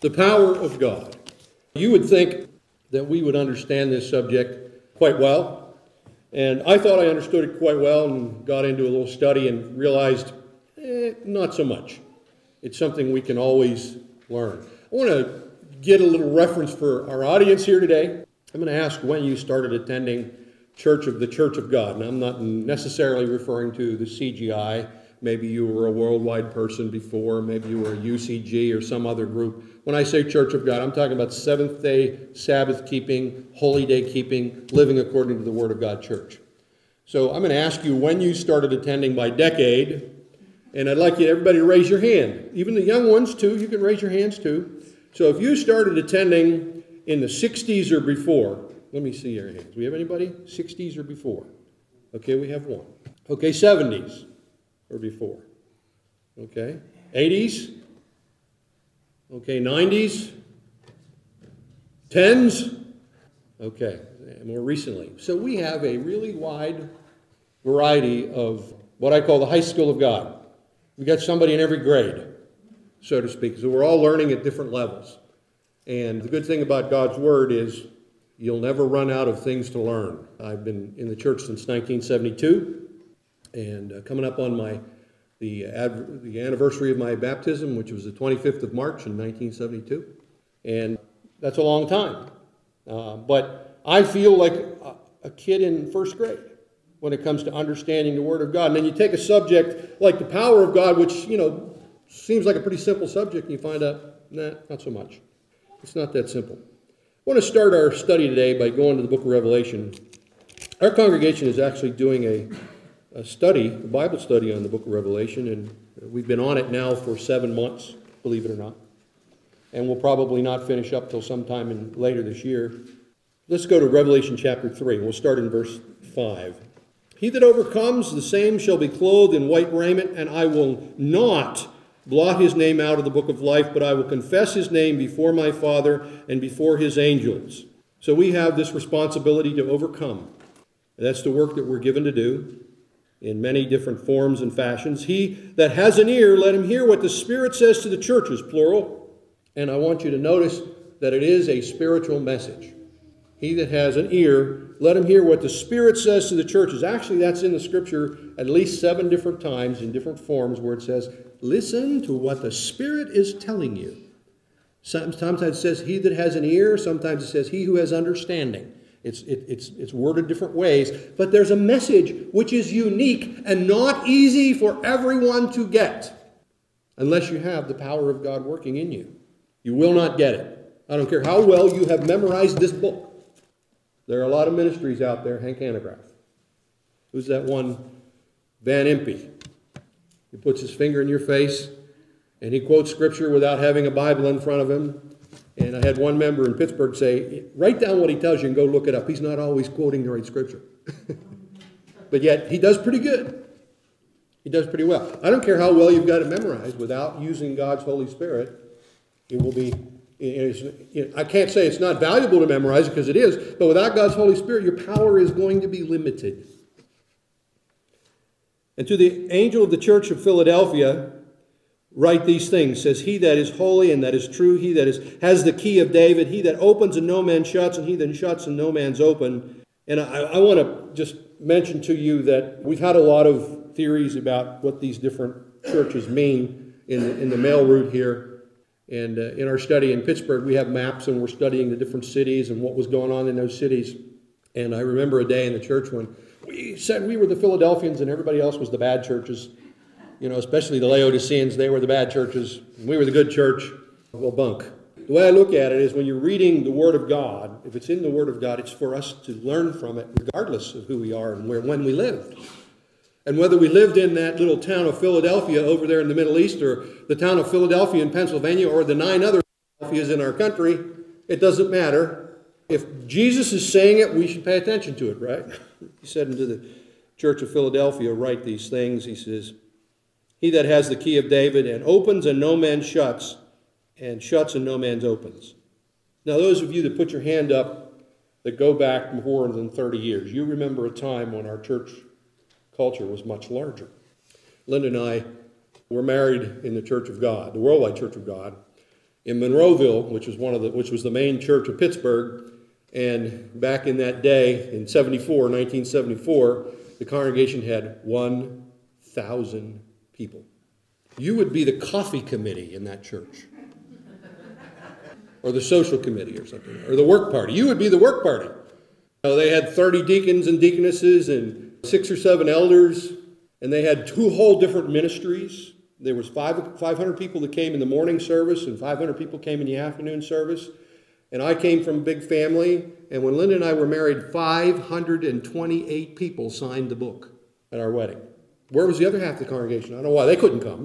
The power of God. You would think that we would understand this subject quite well, and I thought I understood it quite well and got into a little study and realized, not so much. It's something we can always learn. I want to get a little reference for our audience here today. I'm going to ask when you started attending the Church of God. And I'm not necessarily referring to the CGI. Maybe you were a worldwide person before. Maybe you were a UCG or some other group. When I say Church of God, I'm talking about Seventh-day Sabbath keeping, holy day keeping, living according to the Word of God church. So I'm going to ask you when you started attending by decade. And I'd like everybody to raise your hand. Even the young ones, too. You can raise your hands, too. So if you started attending in the 60s or before, let me see your hands. Do we have anybody? 60s or before? Okay, we have one. Okay, 70s or before. Okay, 80s? Okay, 90s? 10s? Okay, more recently. So we have a really wide variety of what I call the high school of God. We've got somebody in every grade, so to speak. So we're all learning at different levels. And the good thing about God's Word is you'll never run out of things to learn. I've been in the church since 1972, and coming up on the anniversary of my baptism, which was the 25th of March in 1972. And that's a long time. But I feel like a kid in first grade when it comes to understanding the Word of God. And then you take a subject like the power of God, which, seems like a pretty simple subject, and you find out, not so much. It's not that simple. I want to start our study today by going to the book of Revelation. Our congregation is actually doing a Bible study on the book of Revelation, and we've been on it now for 7 months, believe it or not. And we'll probably not finish up till sometime later this year. Let's go to Revelation chapter 3. We'll start in verse 5. He that overcomes, the same shall be clothed in white raiment, and I will not blot his name out of the book of life, but I will confess his name before my Father and before his angels. So we have this responsibility to overcome. And that's the work that we're given to do in many different forms and fashions. He that has an ear, let him hear what the Spirit says to the churches, plural. And I want you to notice that it is a spiritual message. He that has an ear, let him hear what the Spirit says to the churches. Actually, that's in the Scripture at least 7 different times in different forms where it says, listen to what the Spirit is telling you. Sometimes it says, he that has an ear. Sometimes it says, he who has understanding. It's worded different ways. But there's a message which is unique and not easy for everyone to get unless you have the power of God working in you. You will not get it. I don't care how well you have memorized this book. There are a lot of ministries out there. Hank Hanegraaff. Who's that one? Van Impe. He puts his finger in your face, and he quotes Scripture without having a Bible in front of him. And I had one member in Pittsburgh say, write down what he tells you and go look it up. He's not always quoting the right Scripture. But yet, he does pretty good. He does pretty well. I don't care how well you've got it memorized. Without using God's Holy Spirit, it will be... I can't say it's not valuable to memorize it, because it is, but without God's Holy Spirit, your power is going to be limited. And to the angel of the church of Philadelphia, write these things. Says, he that is holy and that is true, he that has the key of David, he that opens and no man shuts, and he that shuts and no man's open. And I want to just mention to you that we've had a lot of theories about what these different churches mean in the mail route here. And in our study in Pittsburgh, we have maps, and we're studying the different cities and what was going on in those cities. And I remember a day in the church when we said we were the Philadelphians and everybody else was the bad churches. Especially the Laodiceans, they were the bad churches. And we were the good church. Well, bunk. The way I look at it is when you're reading the Word of God, if it's in the Word of God, it's for us to learn from it regardless of who we are and when we lived. And whether we lived in that little town of Philadelphia over there in the Middle East, or the town of Philadelphia in Pennsylvania, or the 9 other Philadelphias in our country, it doesn't matter. If Jesus is saying it, we should pay attention to it, right? He said unto the church of Philadelphia, write these things. He says, he that has the key of David, and opens and no man shuts, and shuts and no man opens. Now, those of you that put your hand up that go back more than 30 years, you remember a time when our church culture was much larger. Linda and I were married in the Church of God, the Worldwide Church of God, in Monroeville, which was the main church of Pittsburgh. And back in that day, in 1974, the congregation had 1,000 people. You would be the coffee committee in that church. Or the social committee or something. Or the work party. You would be the work party. They had 30 deacons and deaconesses and 6 or 7 elders. And they had 2 whole different ministries. There was 500 people that came in the morning service and 500 people came in the afternoon service. And I came from a big family. And when Linda and I were married, 528 people signed the book at our wedding. Where was the other half of the congregation? I don't know why. They couldn't come,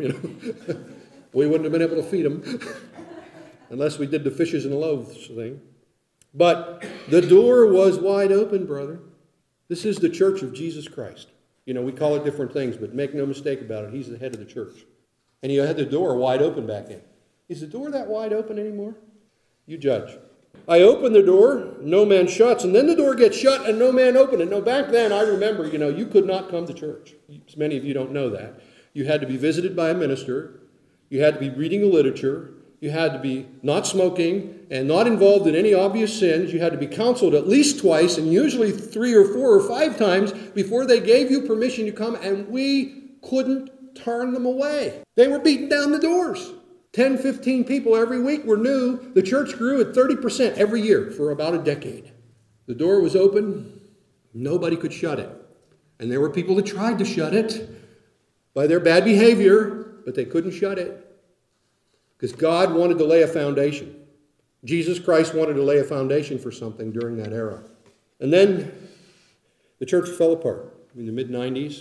We wouldn't have been able to feed them unless we did the fishes and the loaves thing. But the door was wide open, brother. This is the church of Jesus Christ. We call it different things, but make no mistake about it. He's the head of the church. And you had the door wide open back then. Is the door that wide open anymore? You judge. I open the door, no man shuts, and then the door gets shut and no man opened it. No, back then, I remember, you could not come to church. Many of you don't know that. You had to be visited by a minister. You had to be reading the literature. You had to be not smoking and not involved in any obvious sins. You had to be counseled at least twice and usually 3 or 4 or 5 times before they gave you permission to come, and we couldn't turn them away. They were beating down the doors. 10, 15 people every week were new. The church grew at 30% every year for about a decade. The door was open. Nobody could shut it. And there were people that tried to shut it by their bad behavior, but they couldn't shut it. Because God wanted to lay a foundation. Jesus Christ wanted to lay a foundation for something during that era. And then the church fell apart in the mid-90s.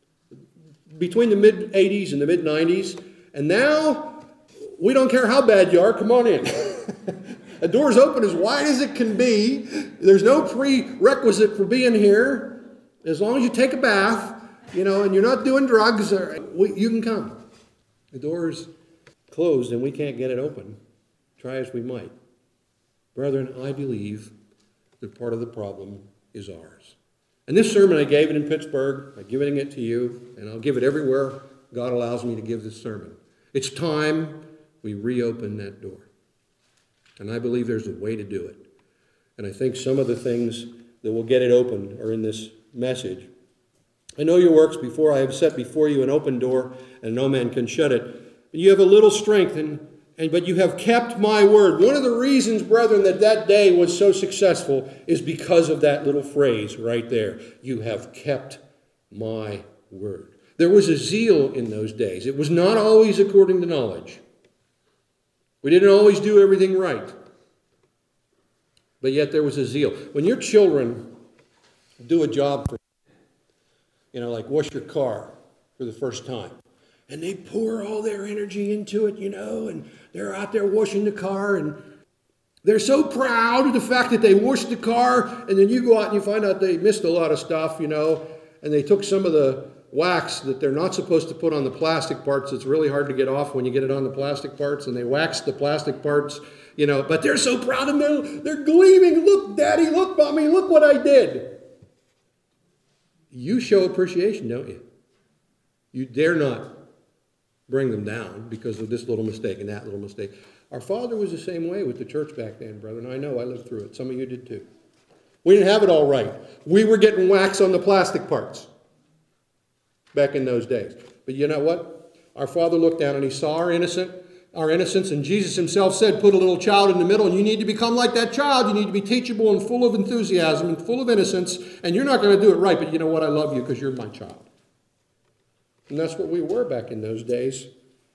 Between the mid-80s and the mid-90s. And now, we don't care how bad you are, come on in. The door's open as wide as it can be. There's no prerequisite for being here. As long as you take a bath, and you're not doing drugs, you can come. The door's closed and we can't get it open. Try as we might. Brethren, I believe that part of the problem is ours. And this sermon I gave it in Pittsburgh. I'm giving it to you, and I'll give it everywhere God allows me to give this sermon. It's time we reopen that door. And I believe there's a way to do it. And I think some of the things that will get it open are in this message. I know your works before I have set before you an open door, and no man can shut it. You have a little strength, but you have kept my word. One of the reasons, brethren, that day was so successful is because of that little phrase right there. You have kept my word. There was a zeal in those days. It was not always according to knowledge. We didn't always do everything right. But yet there was a zeal. When your children do a job for like wash your car for the first time, and they pour all their energy into it, and they're out there washing the car, and they're so proud of the fact that they washed the car, and then you go out and you find out they missed a lot of stuff, and they took some of the wax that they're not supposed to put on the plastic parts. It's really hard to get off when you get it on the plastic parts, and they waxed the plastic parts, but they're so proud of them. They're gleaming. Look, Daddy, look, Mommy, look what I did. You show appreciation, don't you? You dare not bring them down because of this little mistake and that little mistake. Our Father was the same way with the church back then, brethren. I know, I lived through it. Some of you did too. We didn't have it all right. We were getting wax on the plastic parts back in those days. But you know what? Our Father looked down and he saw our innocence, and Jesus himself said, put a little child in the middle, and you need to become like that child. You need to be teachable and full of enthusiasm and full of innocence, and you're not going to do it right, but you know what? I love you because you're my child. And that's what we were back in those days.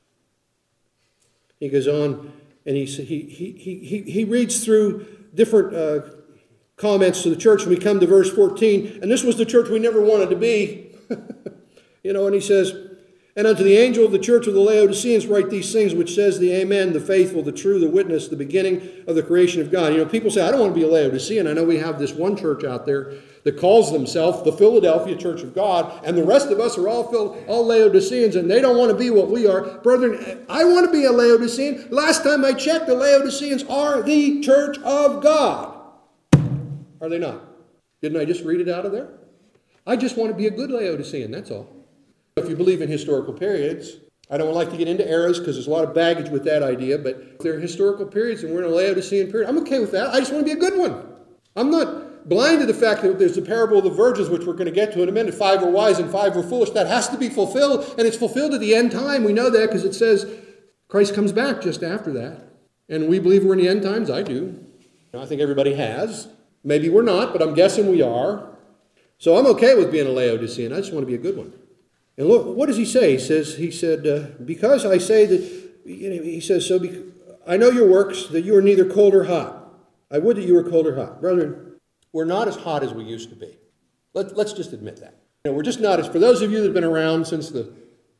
He goes on, and he reads through different comments to the church, and we come to verse 14, and this was the church we never wanted to be. And he says, and unto the angel of the church of the Laodiceans write these things, which says the Amen, the faithful, the true, the witness, the beginning of the creation of God. People say, I don't want to be a Laodicean. I know we have this one church out there that calls themselves the Philadelphia Church of God, and the rest of us are all Laodiceans, and they don't want to be what we are. Brethren, I want to be a Laodicean. Last time I checked, the Laodiceans are the church of God. Are they not? Didn't I just read it out of there? I just want to be a good Laodicean, that's all. If you believe in historical periods, I don't like to get into eras because there's a lot of baggage with that idea, but there are historical periods and we're in a Laodicean period. I'm okay with that. I just want to be a good one. I'm not blind to the fact that there's the parable of the virgins, which we're going to get to in a minute. 5 were wise and 5 were foolish. That has to be fulfilled, and it's fulfilled at the end time. We know that because it says Christ comes back just after that. And we believe we're in the end times. I do. I think everybody has. Maybe we're not, but I'm guessing we are. So I'm okay with being a Laodicean. I just want to be a good one. And look, what does he say? He said, because I say that, he says, I know your works, that you are neither cold or hot. I would that you were cold or hot. Brethren, we're not as hot as we used to be. Let's just admit that. We're just not as, for those of you that have been around since the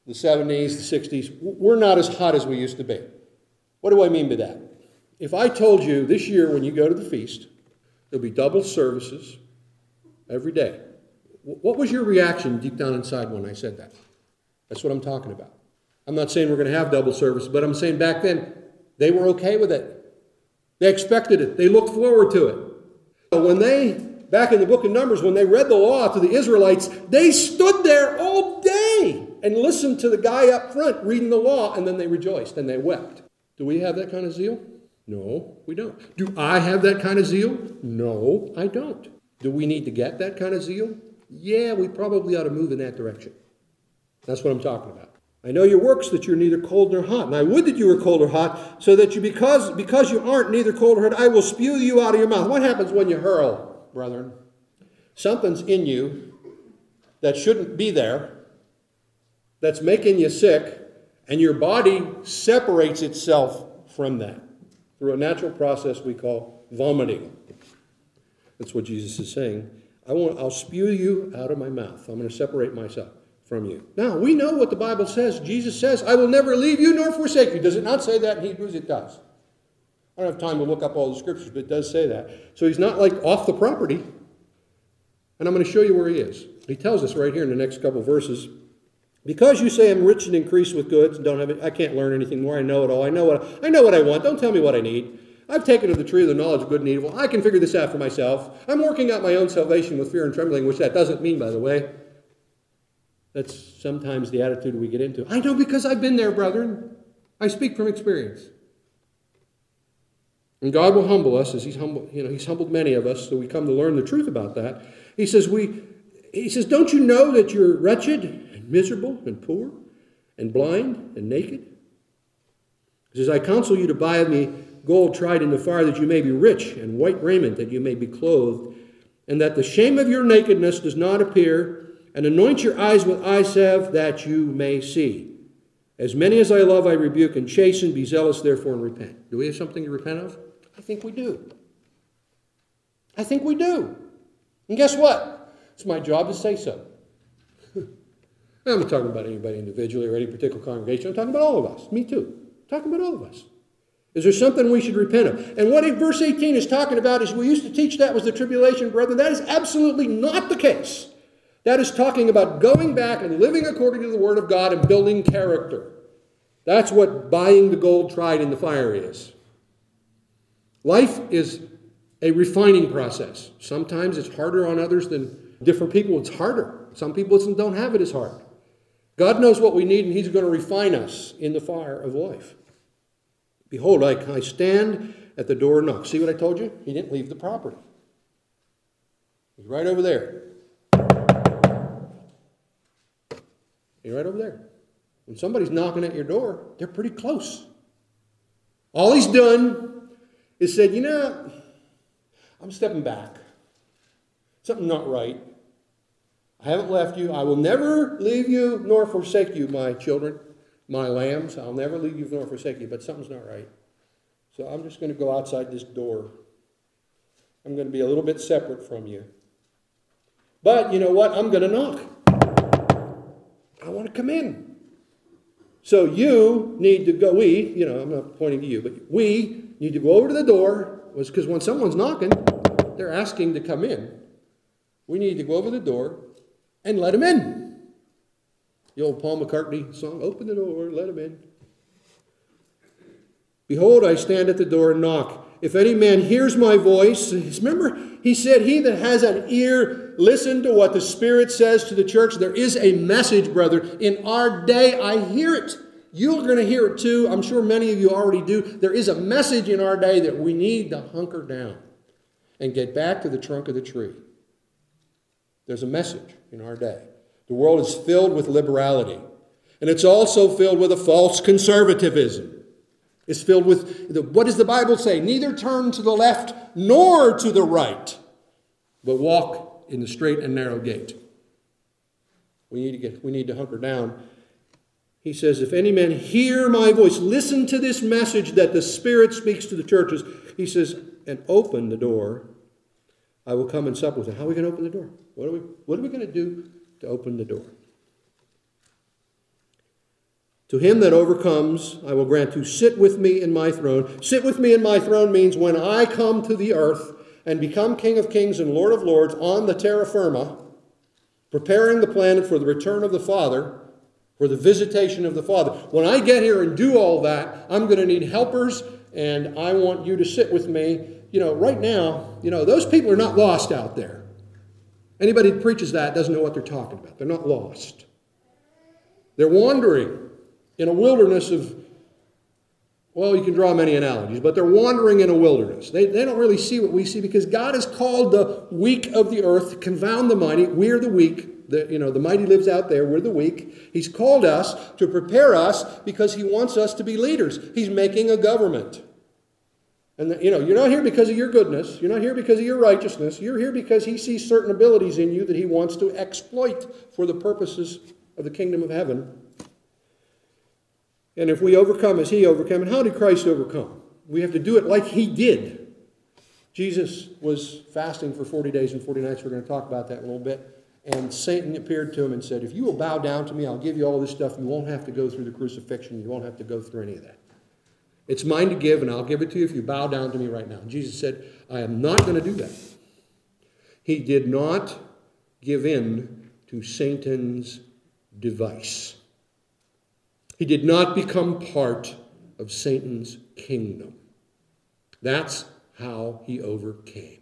70s, the 60s, we're not as hot as we used to be. What do I mean by that? If I told you this year when you go to the feast, there'll be double services every day, what was your reaction deep down inside when I said that? That's what I'm talking about. I'm not saying we're going to have double service, but I'm saying back then, they were okay with it. They expected it. They looked forward to it. When back in the book of Numbers, when they read the law to the Israelites, they stood there all day and listened to the guy up front reading the law, and then they rejoiced and they wept. Do we have that kind of zeal? No, we don't. Do I have that kind of zeal? No, I don't. Do we need to get that kind of zeal? Yeah, we probably ought to move in that direction. That's what I'm talking about. I know your works, that you're neither cold nor hot. And I would that you were cold or hot, so that you, because you aren't neither cold or hot, I will spew you out of your mouth. What happens when you hurl, brethren? Something's in you that shouldn't be there, that's making you sick, and your body separates itself from that through a natural process we call vomiting. That's what Jesus is saying. I'll spew you out of my mouth. I'm going to separate myself from you. Now, we know what the Bible says. Jesus says, I will never leave you nor forsake you. Does it not say that in Hebrews? It does. I don't have time to look up all the scriptures, but it does say that. So he's not like off the property. And I'm going to show you where he is. He tells us right here in the next couple verses, because you say I'm rich and increased with goods and don't have it, I can't learn anything more. I know it all. I know what I want. Don't tell me what I need. I've taken of the tree of the knowledge of good and evil. I can figure this out for myself. I'm working out my own salvation with fear and trembling, which that doesn't mean, by the way. That's sometimes the attitude we get into. I know because I've been there, brethren. I speak from experience. And God will humble us as he's humbled many of us, so we come to learn the truth about that. He says, don't you know that you're wretched and miserable and poor and blind and naked? He says, I counsel you to buy of me gold tried in the fire, that you may be rich, and white raiment, that you may be clothed, and that the shame of your nakedness does not appear, and anoint your eyes with eye salve, that you may see. As many as I love, I rebuke and chasten. Be zealous, therefore, and repent. Do we have something to repent of? I think we do. I think we do. And guess what? It's my job to say so. I'm not talking about anybody individually or any particular congregation. I'm talking about all of us. Me too. I'm talking about all of us. Is there something we should repent of? And what verse 18 is talking about is we used to teach that was the tribulation, brethren. That is absolutely not the case. That is talking about going back and living according to the Word of God and building character. That's what buying the gold tried in the fire is. Life is a refining process. Sometimes it's harder on others than different people. It's harder. Some people don't have it as hard. God knows what we need, and he's going to refine us in the fire of life. Behold, I stand at the door and knock. See what I told you? He didn't leave the property. He's right over there. He's right over there. When somebody's knocking at your door, they're pretty close. All he's done is said, I'm stepping back. Something not right. I haven't left you. I will never leave you nor forsake you, my children, my lambs. I'll never leave you nor forsake you, but something's not right. So I'm just going to go outside this door. I'm going to be a little bit separate from you. But you know what? I'm going to knock. I want to come in. So you need to go, I'm not pointing to you, but we need to go over to the door, because when someone's knocking, they're asking to come in. We need to go over the door and let them in. The old Paul McCartney song, open the door, let them in. Behold, I stand at the door and knock. If any man hears my voice, remember, he said, he that has an ear, listen to what the Spirit says to the church. There is a message, brother. In our day, I hear it. You're going to hear it too. I'm sure many of you already do. There is a message in our day that we need to hunker down and get back to the trunk of the tree. There's a message in our day. The world is filled with liberality. And it's also filled with a false conservatism. It's filled with, what does the Bible say? Neither turn to the left nor to the right, but walk in the straight and narrow gate. We need to hunker down. He says, if any man hear my voice, listen to this message that the Spirit speaks to the churches. He says, and open the door, I will come and sup with him. How are we going to open the door? What are we going to do to open the door? To him that overcomes, I will grant to sit with me in my throne. Sit with me in my throne means when I come to the earth and become King of Kings and Lord of Lords on the terra firma, preparing the planet for the return of the Father, for the visitation of the Father. When I get here and do all that, I'm going to need helpers, and I want you to sit with me. Right now, those people are not lost out there. Anybody who preaches that doesn't know what they're talking about. They're not lost. They're wandering in a wilderness of, you can draw many analogies, but they're wandering in a wilderness. They don't really see what we see because God has called the weak of the earth to confound the mighty. We're the weak. The mighty lives out there. We're the weak. He's called us to prepare us because he wants us to be leaders. He's making a government. And you're not here because of your goodness. You're not here because of your righteousness. You're here because he sees certain abilities in you that he wants to exploit for the purposes of the kingdom of heaven. And if we overcome as he overcame, and how did Christ overcome? We have to do it like he did. Jesus was fasting for 40 days and 40 nights. We're going to talk about that in a little bit. And Satan appeared to him and said, if you will bow down to me, I'll give you all this stuff. You won't have to go through the crucifixion. You won't have to go through any of that. It's mine to give, and I'll give it to you if you bow down to me right now. And Jesus said, I am not going to do that. He did not give in to Satan's device. He did not become part of Satan's kingdom. That's how he overcame.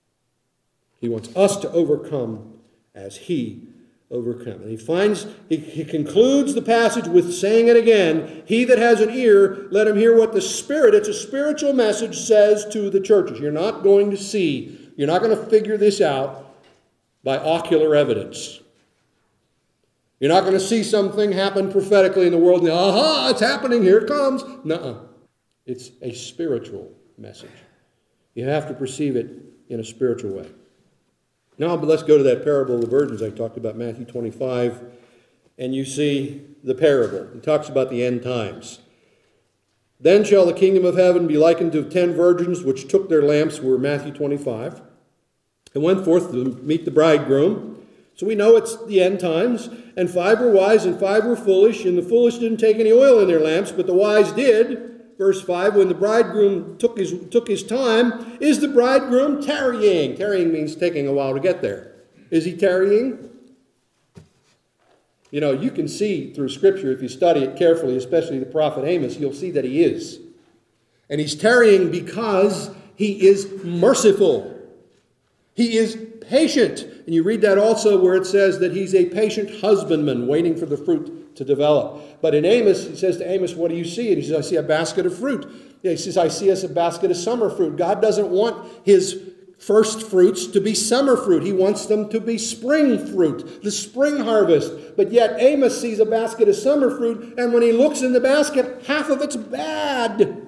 He wants us to overcome as he overcome. And he concludes the passage with saying it again, he that has an ear, let him hear what the Spirit, it's a spiritual message, says to the churches. You're not going to see, you're not going to figure this out by ocular evidence. You're not going to see something happen prophetically in the world and, aha, it's happening, here it comes. Nuh-uh. It's a spiritual message. You have to perceive it in a spiritual way. Now, but let's go to that parable of the virgins I talked about, Matthew 25, and you see the parable. It talks about the end times. Then shall the kingdom of heaven be likened to 10 virgins which took their lamps, were Matthew 25, and went forth to meet the bridegroom. So we know it's the end times. And 5 were wise and 5 were foolish, and the foolish didn't take any oil in their lamps, but the wise did. Verse 5, when the bridegroom took his time, is the bridegroom tarrying? Tarrying means taking a while to get there. Is he tarrying? You can see through Scripture, if you study it carefully, especially the prophet Amos, you'll see that he is. And he's tarrying because he is merciful. He is patient. And you read that also where it says that he's a patient husbandman waiting for the fruit to develop. But in Amos, he says to Amos, what do you see? And he says, I see a basket of fruit. He says, I see us a basket of summer fruit. God doesn't want his first fruits to be summer fruit. He wants them to be spring fruit, the spring harvest. But yet Amos sees a basket of summer fruit, and when he looks in the basket, half of it's bad.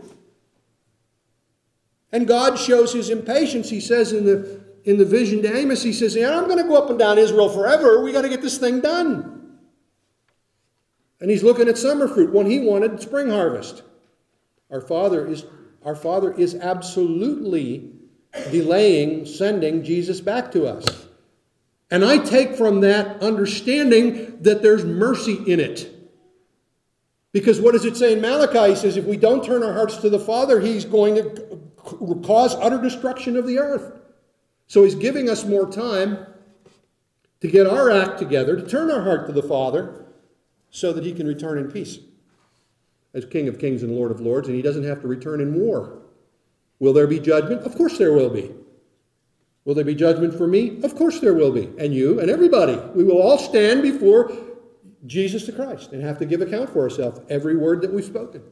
And God shows his impatience. He says in the vision to Amos, he says, I'm going to go up and down Israel forever. We got to get this thing done. And he's looking at summer fruit when he wanted spring harvest. Our Father is absolutely delaying sending Jesus back to us. And I take from that understanding that there's mercy in it. Because what does it say in Malachi? He says if we don't turn our hearts to the Father, he's going to cause utter destruction of the earth. So he's giving us more time to get our act together, to turn our heart to the Father, so that he can return in peace as King of Kings and Lord of Lords, and he doesn't have to return in war. Will there be judgment? Of course there will be. Will there be judgment for me? Of course there will be. And you and everybody. We will all stand before Jesus the Christ and have to give account for ourselves every word that we've spoken.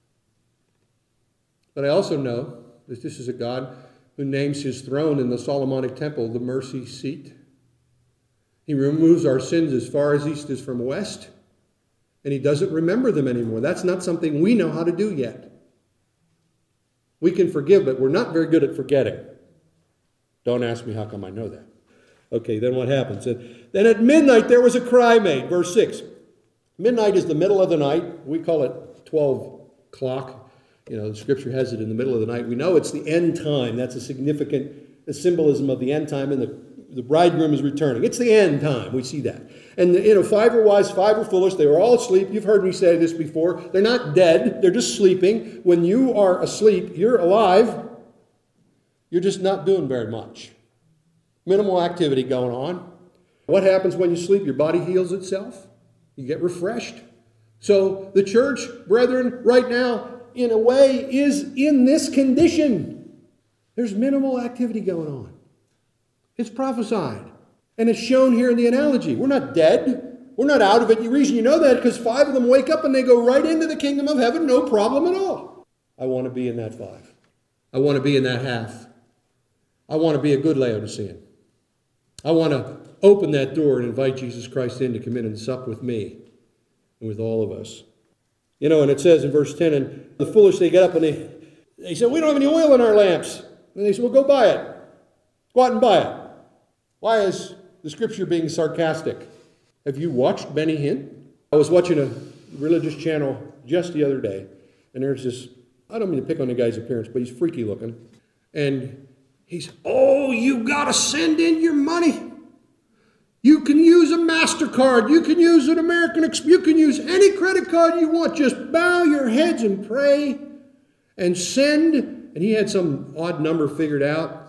But I also know that this is a God who names his throne in the Solomonic temple the mercy seat. He removes our sins as far as east is from west, and he doesn't remember them anymore. That's not something we know how to do yet. We can forgive, but we're not very good at forgetting. Don't ask me how come I know that. Okay, then what happens? Then at midnight there was a cry made. Verse 6. Midnight is the middle of the night. We call it 12 o'clock. The scripture has it in the middle of the night. We know it's the end time. That's a significant symbolism of the end time, and the bridegroom is returning. It's the end time. We see that. And, 5 were wise, 5 were foolish. They were all asleep. You've heard me say this before. They're not dead. They're just sleeping. When you are asleep, you're alive. You're just not doing very much. Minimal activity going on. What happens when you sleep? Your body heals itself. You get refreshed. So the church, brethren, right now, in a way, is in this condition. There's minimal activity going on. It's prophesied. And it's shown here in the analogy. We're not dead. We're not out of it. The reason you know that is because 5 of them wake up and they go right into the kingdom of heaven, no problem at all. I want to be in that 5. I want to be in that half. I want to be a good Laodicean. I want to open that door and invite Jesus Christ in to come in and sup with me and with all of us. And it says in verse 10, and the foolish, they get up and they said, we don't have any oil in our lamps. And they said, well, go buy it. Go out and buy it. Why is the scripture being sarcastic? Have you watched Benny Hinn? I was watching a religious channel just the other day, and there's this, I don't mean to pick on the guy's appearance, but he's freaky looking. And he's, you got to send in your money. You can use a MasterCard. You can use an American Express. You can use any credit card you want. Just bow your heads and pray and send. And he had some odd number figured out.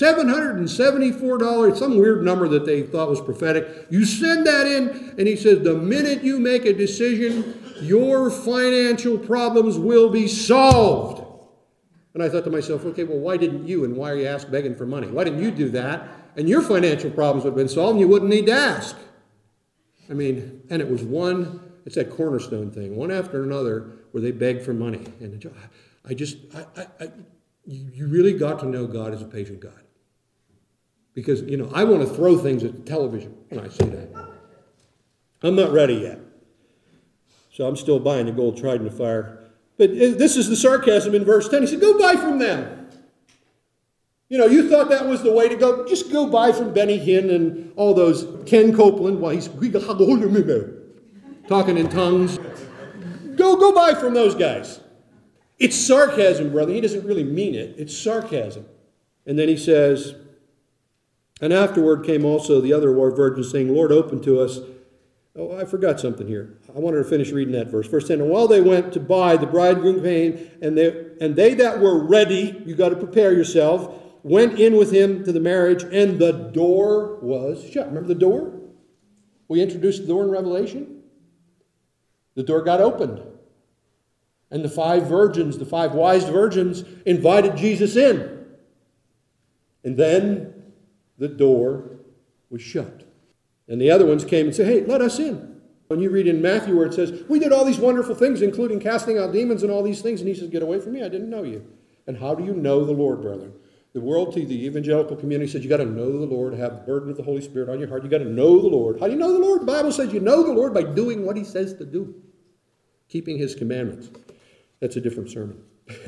$774, some weird number that they thought was prophetic. You send that in, and he says, the minute you make a decision, your financial problems will be solved. And I thought to myself, okay, well, why didn't you, and why are you begging for money? Why didn't you do that? And your financial problems would have been solved, and you wouldn't need to ask. And it was it's that cornerstone thing, one after another, where they begged for money. And you really got to know God is a patient God. Because, I want to throw things at the television when I see that. I'm not ready yet. So I'm still buying the gold tried in the fire. But this is the sarcasm in verse 10. He said, go buy from them. You thought that was the way to go. Just go buy from Benny Hinn and all those. Ken Copeland, while he's talking in tongues. Go buy from those guys. It's sarcasm, brother. He doesn't really mean it. It's sarcasm. And then he says, and afterward came also the other virgins saying, Lord, open to us. Oh, I forgot something here. I wanted to finish reading that verse. Verse 10, and while they went to buy, the bridegroom came, and they that were ready, you got to prepare yourself, went in with him to the marriage, and the door was shut. Remember the door? We introduced the door in Revelation. The door got opened. And the 5 virgins, the 5 wise virgins, invited Jesus in. And then the door was shut. And the other ones came and said, hey, let us in. When you read in Matthew where it says, we did all these wonderful things, including casting out demons and all these things. And he says, get away from me, I didn't know you. And how do you know the Lord, brother? The world, to the evangelical community, said you got to know the Lord, have the burden of the Holy Spirit on your heart. You got to know the Lord. How do you know the Lord? The Bible says you know the Lord by doing what he says to do. Keeping his commandments. That's a different sermon.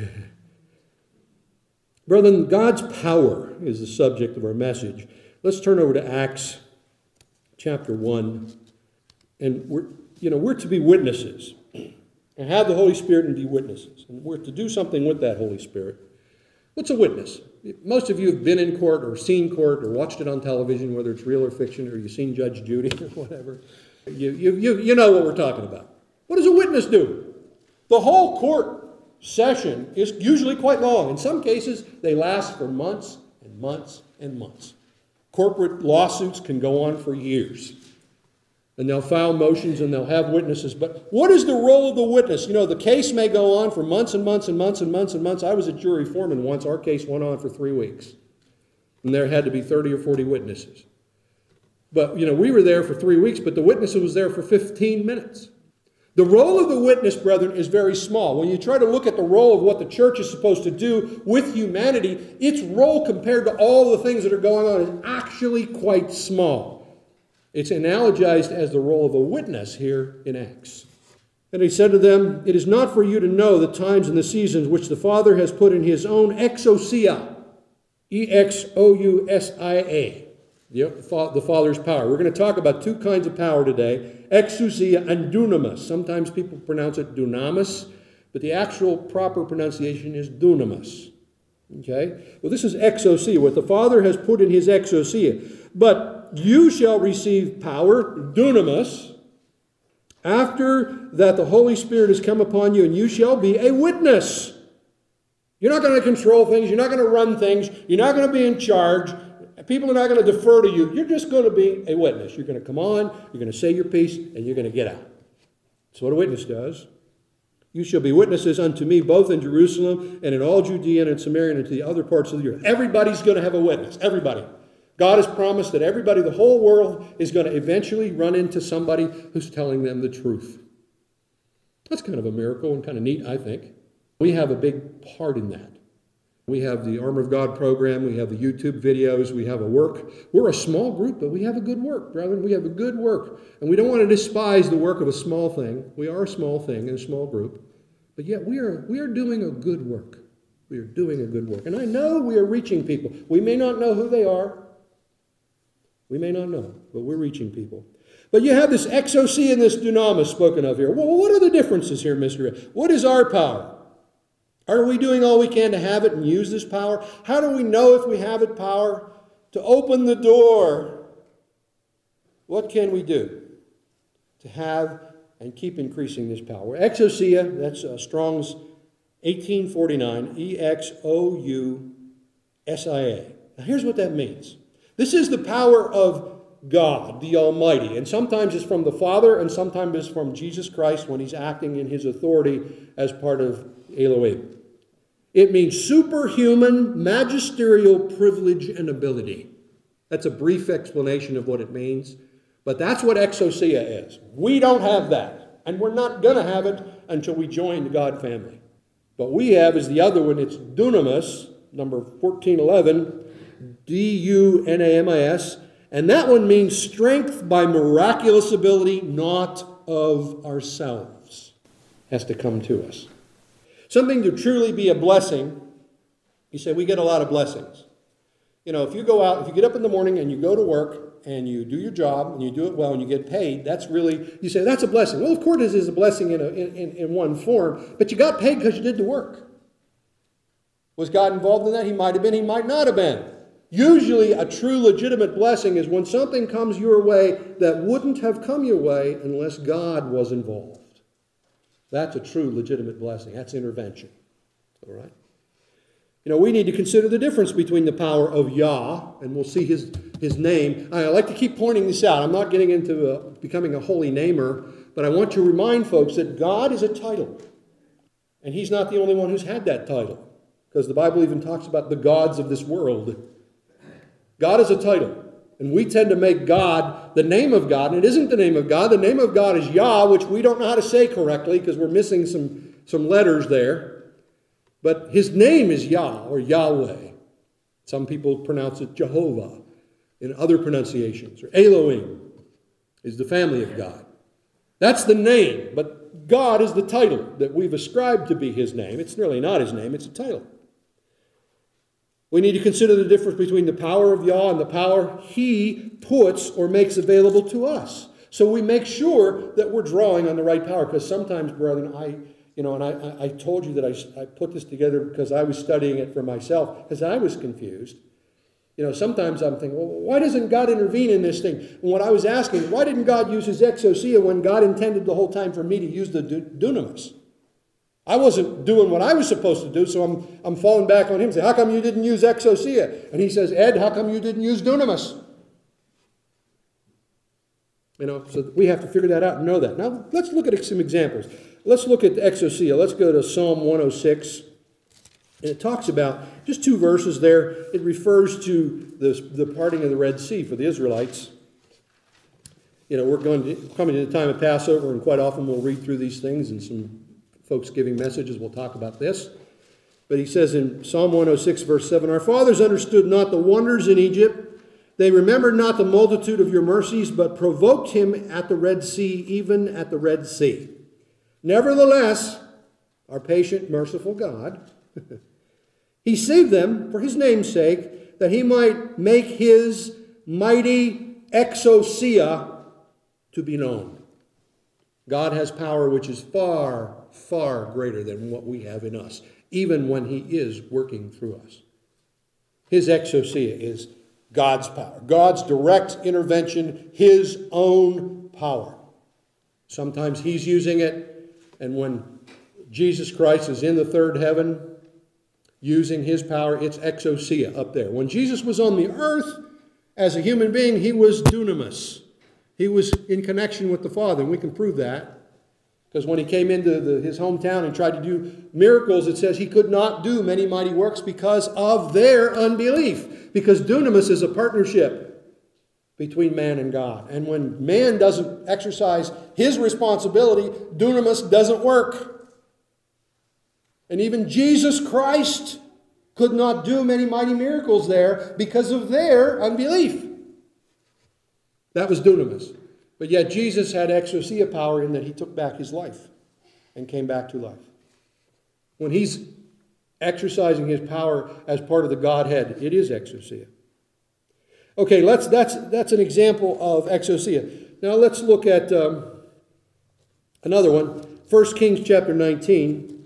Brethren, God's power is the subject of our message. Let's turn over to Acts chapter 1. And we're to be witnesses. And have the Holy Spirit and be witnesses. And we're to do something with that Holy Spirit. What's a witness? Most of you have been in court or seen court or watched it on television, whether it's real or fiction, or you've seen Judge Judy or whatever. You know what we're talking about. What does a witness do? The whole court session is usually quite long. In some cases, they last for months and months and months. Corporate lawsuits can go on for years. And they'll file motions and they'll have witnesses. But what is the role of the witness? The case may go on for months and months and months and months and months. I was a jury foreman once. Our case went on for 3 weeks. And there had to be 30 or 40 witnesses. But, we were there for 3 weeks, but the witness was there for 15 minutes. The role of the witness, brethren, is very small. When you try to look at the role of what the church is supposed to do with humanity, its role compared to all the things that are going on is actually quite small. It's analogized as the role of a witness here in Acts. And he said to them, "It is not for you to know the times and the seasons which the Father has put in his own exousia," E-X-O-U-S-I-A, the Father's power. We're going to talk about two kinds of power today, exousia and dunamis. Sometimes people pronounce it dunamis, but the actual proper pronunciation is dunamis. Okay? Well, this is exousia, what the Father has put in his exousia. "But you shall receive power," dunamis, "after that the Holy Spirit has come upon you, and you shall be a witness." You're not going to control things. You're not going to run things. You're not going to be in charge. People are not going to defer to you. You're just going to be a witness. You're going to come on, you're going to say your piece, and you're going to get out. That's what a witness does. "You shall be witnesses unto me both in Jerusalem and in all Judea and in Samaria and into the other parts of the earth." Everybody's going to have a witness. Everybody. God has promised that everybody, the whole world, is going to eventually run into somebody who's telling them the truth. That's kind of a miracle and kind of neat, I think. We have a big part in that. We have the Armor of God program. We have the YouTube videos. We have a work. We're a small group, but we have a good work, brethren. We have a good work. And we don't want to despise the work of a small thing. We are a small thing in a small group. But yet we are doing a good work. We are doing a good work. And I know we are reaching people. We may not know who they are. We may not know, but we're reaching people. But you have this exousia and this dunamis spoken of here. Well, what are the differences here, Mr. Ed? What is our power? Are we doing all we can to have it and use this power? How do we know if we have it power? To open the door. What can we do to have and keep increasing this power? Exousia, that's Strong's 1849, E-X-O-U-S-I-A. Now here's what that means. This is the power of God, the Almighty. And sometimes it's from the Father, and sometimes it's from Jesus Christ when he's acting in his authority as part of Elohim. It means superhuman, magisterial privilege and ability. That's a brief explanation of what it means. But that's what exousia is. We don't have that. And we're not going to have it until we join the God family. What we have is the other one. It's dunamis, number 1411, D-U-N-A-M-I-S. And that one means strength by miraculous ability, not of ourselves. Has to come to us. Something to truly be a blessing. You say, we get a lot of blessings. If you go out, if you get up in the morning and you go to work and you do your job and you do it well and you get paid, that's really, you say, that's a blessing. Well, of course it is a blessing in one form, but you got paid because you did the work. Was God involved in that? He might have been, he might not have been. Usually a true legitimate blessing is when something comes your way that wouldn't have come your way unless God was involved. That's a true legitimate blessing. That's intervention. All right? We need to consider the difference between the power of Yah, and we'll see his name. I like to keep pointing this out. I'm not getting into becoming a holy namer, but I want to remind folks that God is a title. And he's not the only one who's had that title, because the Bible even talks about the gods of this world. God is a title. And we tend to make God the name of God, and it isn't the name of God. The name of God is Yah, which we don't know how to say correctly because we're missing some letters there. But his name is Yah or Yahweh. Some people pronounce it Jehovah in other pronunciations. Or Elohim is the family of God. That's the name, but God is the title that we've ascribed to be his name. It's really not his name, it's a title. We need to consider the difference between the power of Yah and the power he puts or makes available to us. So we make sure that we're drawing on the right power. Because sometimes, brethren, I told you that I put this together because I was studying it for myself, because I was confused. Sometimes I'm thinking, well, why doesn't God intervene in this thing? And what I was asking, why didn't God use his exousia when God intended the whole time for me to use the dunamis? I wasn't doing what I was supposed to do, so I'm falling back on him. Say, how come you didn't use exousia? And he says, Ed, how come you didn't use dunamis? So we have to figure that out and know that. Now, let's look at some examples. Let's look at the exousia. Let's go to Psalm 106. And it talks about, just 2 verses there, it refers to the parting of the Red Sea for the Israelites. we're coming to the time of Passover, and quite often we'll read through these things, and some folks giving messages will talk about this. But he says in Psalm 106, verse 7, "Our fathers understood not the wonders in Egypt. They remembered not the multitude of your mercies, but provoked him at the Red Sea, even at the Red Sea. Nevertheless, our patient, merciful God, he saved them for his name's sake, that he might make his mighty exousia to be known." God has power which is far, far greater than what we have in us, even when he is working through us. His exousia is God's power, God's direct intervention, his own power. Sometimes he's using it, and when Jesus Christ is in the third heaven using his power, it's exousia up there. When Jesus was on the earth as a human being, he was dunamis. He was in connection with the Father, and we can prove that. Because when he came into his hometown and tried to do miracles, it says he could not do many mighty works because of their unbelief. Because dunamis is a partnership between man and God. And when man doesn't exercise his responsibility, dunamis doesn't work. And even Jesus Christ could not do many mighty miracles there because of their unbelief. That was dunamis. But yet Jesus had exousia power in that he took back his life and came back to life. When he's exercising his power as part of the Godhead, it is exousia. Okay, that's an example of exousia. Now let's look at another one. 1 Kings chapter 19.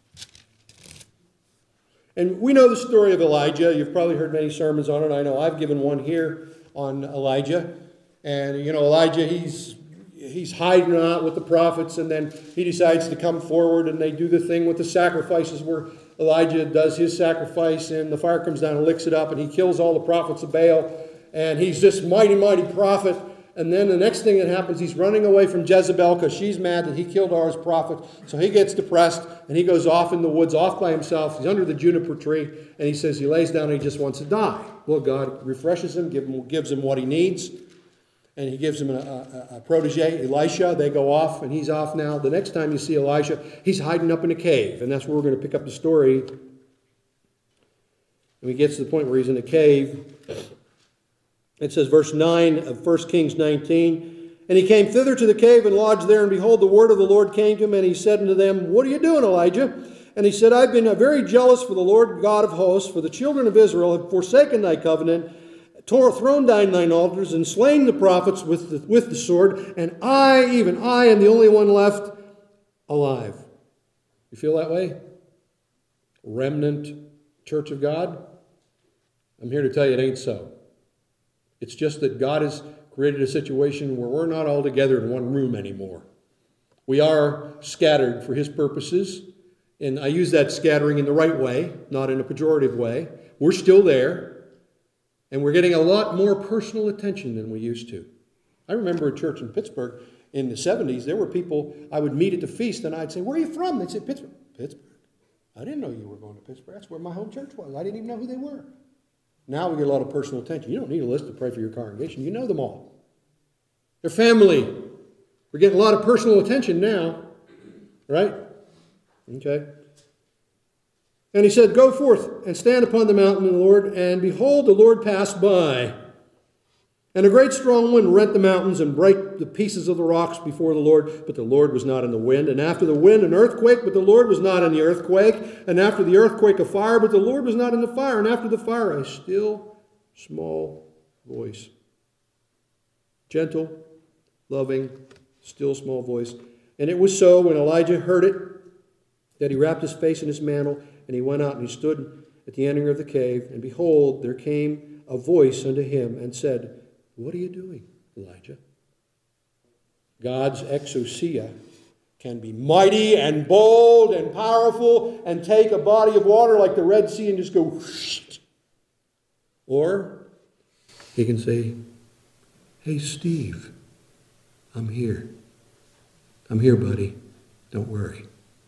And we know the story of Elijah. You've probably heard many sermons on it. I know I've given one here on Elijah. And, Elijah, he's hiding out with the prophets, and then he decides to come forward, and they do the thing with the sacrifices where Elijah does his sacrifice, and the fire comes down and licks it up, and he kills all the prophets of Baal, and he's this mighty, mighty prophet. And then the next thing that happens, he's running away from Jezebel because she's mad that he killed all his prophets. So he gets depressed, and he goes off in the woods, off by himself. He's under the juniper tree, and he says he lays down and he just wants to die. Well, God refreshes him, gives him what he needs. And he gives him a protege, Elisha. They go off, and he's off now. The next time you see Elisha, he's hiding up in a cave. And that's where we're going to pick up the story. And he gets to the point where he's in a cave. It says, verse 9 of 1 Kings 19, "And he came thither to the cave and lodged there, and behold, the word of the Lord came to him, and he said unto them, What are you doing, Elijah? And he said, I've been very jealous for the Lord God of hosts, for the children of Israel have forsaken thy covenant, thrown down thine altars, and slain the prophets with the sword, and even I am the only one left alive." You feel that way? Remnant Church of God? I'm here to tell you it ain't so. It's just that God has created a situation where we're not all together in one room anymore. We are scattered for his purposes, and I use that scattering in the right way, not in a pejorative way. We're still there. And we're getting a lot more personal attention than we used to. I remember a church in Pittsburgh in the 70s. There were people I would meet at the feast, and I'd say, "Where are you from?" They'd say, "Pittsburgh." "Pittsburgh? I didn't know you were going to Pittsburgh. That's where my home church was. I didn't even know who they were." Now we get a lot of personal attention. You don't need a list to pray for your congregation. You know them all. They're family. We're getting a lot of personal attention now. Right? Okay. And he said, "Go forth and stand upon the mountain of the Lord, and behold, the Lord passed by. And a great strong wind rent the mountains and brake the pieces of the rocks before the Lord, but the Lord was not in the wind. And after the wind, an earthquake, but the Lord was not in the earthquake. And after the earthquake, a fire, but the Lord was not in the fire. And after the fire, a still, small voice." Gentle, loving, still, small voice. "And it was so, when Elijah heard it, that he wrapped his face in his mantle, and he went out and he stood at the entering of the cave. And behold, there came a voice unto him and said, What are you doing, Elijah?" God's exousia can be mighty and bold and powerful and take a body of water like the Red Sea and just go whoosh. Or he can say, "Hey, Steve, I'm here. I'm here, buddy. Don't worry."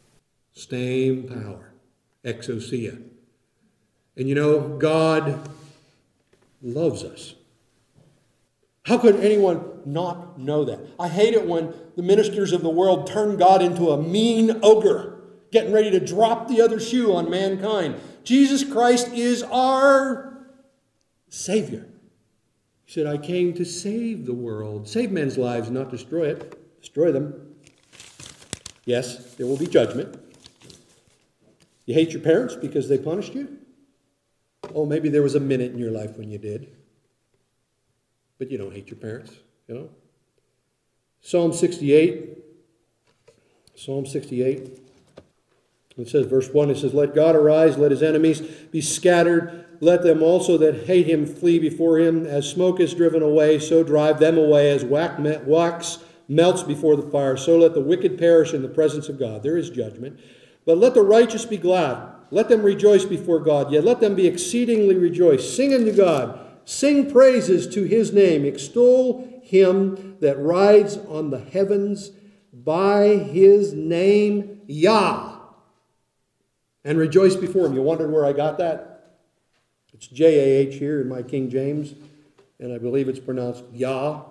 Same power. Exousia. And God loves us. How could anyone not know that? I hate it when the ministers of the world turn God into a mean ogre, getting ready to drop the other shoe on mankind. Jesus Christ is our Savior. He said, I came to save the world. Save men's lives, not destroy it. Destroy them. Yes, there will be judgment. You hate your parents because they punished you? Oh, maybe there was a minute in your life when you did. But you don't hate your parents, you know. Psalm 68. It says, verse 1, it says, let God arise, let his enemies be scattered. Let them also that hate him flee before him. As smoke is driven away, so drive them away. As wax melts before the fire, so let the wicked perish in the presence of God. There is judgment. But let the righteous be glad. Let them rejoice before God. Yet let them be exceedingly rejoiced. Sing unto God. Sing praises to his name. Extol him that rides on the heavens by his name, Yah. And rejoice before him. You wondered where I got that? It's J-A-H here in my King James. And I believe it's pronounced Yah.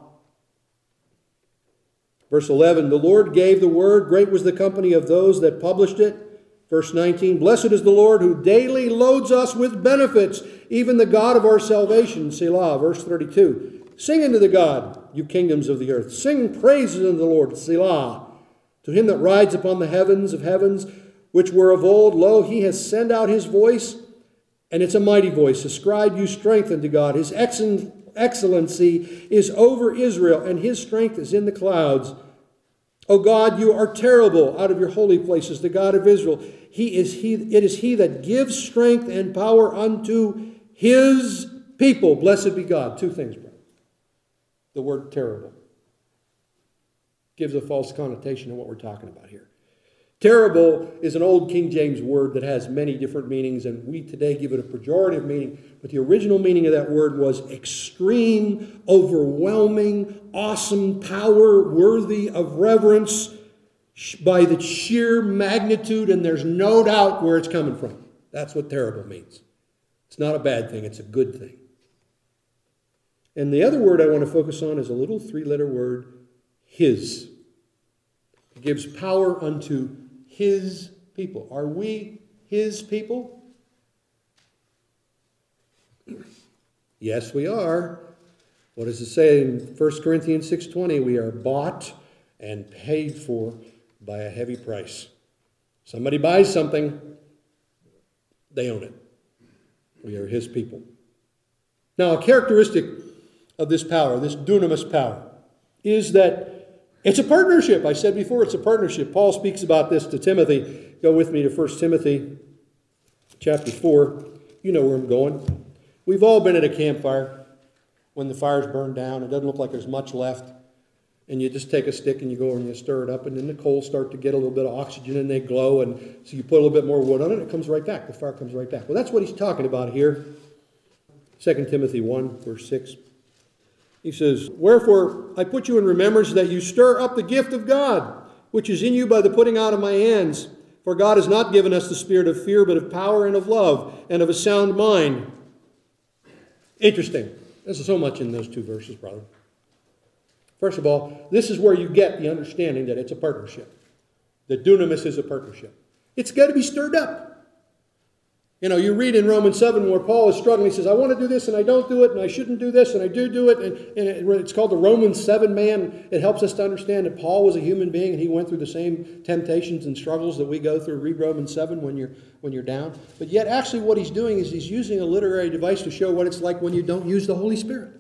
Verse 11, the Lord gave the word. Great was the company of those that published it. Verse 19, blessed is the Lord who daily loads us with benefits, even the God of our salvation. Selah. Verse 32, sing unto the God, you kingdoms of the earth. Sing praises unto the Lord. Selah. To him that rides upon the heavens of heavens, which were of old, lo, he has sent out his voice, and it's a mighty voice. Ascribe you strength unto God. His excellency is over Israel, and his strength is in the clouds. O God, you are terrible out of your holy places, the God of Israel. It is he that gives strength and power unto his people. Blessed be God. Two things, brother. The word terrible gives a false connotation to what we're talking about here. Terrible is an old King James word that has many different meanings, and we today give it a pejorative meaning. But the original meaning of that word was extreme, overwhelming, awesome power, worthy of reverence by the sheer magnitude, and there's no doubt where it's coming from. That's what terrible means. It's not a bad thing, it's a good thing. And the other word I want to focus on is a little three-letter word, his. It gives power unto his people. Are we his people? Yes, we are. What does it say in 1 Corinthians 6:20? We are bought and paid for by a heavy price. Somebody buys something, they own it. We are his people. Now, a characteristic of this power, this dunamis power, is that it's a partnership. I said before, it's a partnership. Paul speaks about this to Timothy. Go with me to 1 Timothy chapter 4. You know where I'm going. We've all been at a campfire when the fire's burned down. It doesn't look like there's much left. And you just take a stick and you go over and you stir it up. And then the coals start to get a little bit of oxygen and they glow. And so you put a little bit more wood on it. It comes right back. The fire comes right back. Well, that's what he's talking about here. 2 Timothy 1, verse 6. He says, wherefore I put you in remembrance that you stir up the gift of God, which is in you by the putting out of my hands. For God has not given us the spirit of fear, but of power and of love and of a sound mind. Interesting. There's so much in those two verses, brother. First of all, this is where you get the understanding that it's a partnership. That dunamis is a partnership. It's got to be stirred up. You know, you read in Romans 7 where Paul is struggling. He says, I want to do this and I don't do it, and I shouldn't do this and I do it. And it's called the Romans 7 man. It helps us to understand that Paul was a human being and he went through the same temptations and struggles that we go through. Read Romans 7 when you're down. But yet actually what he's doing is he's using a literary device to show what it's like when you don't use the Holy Spirit.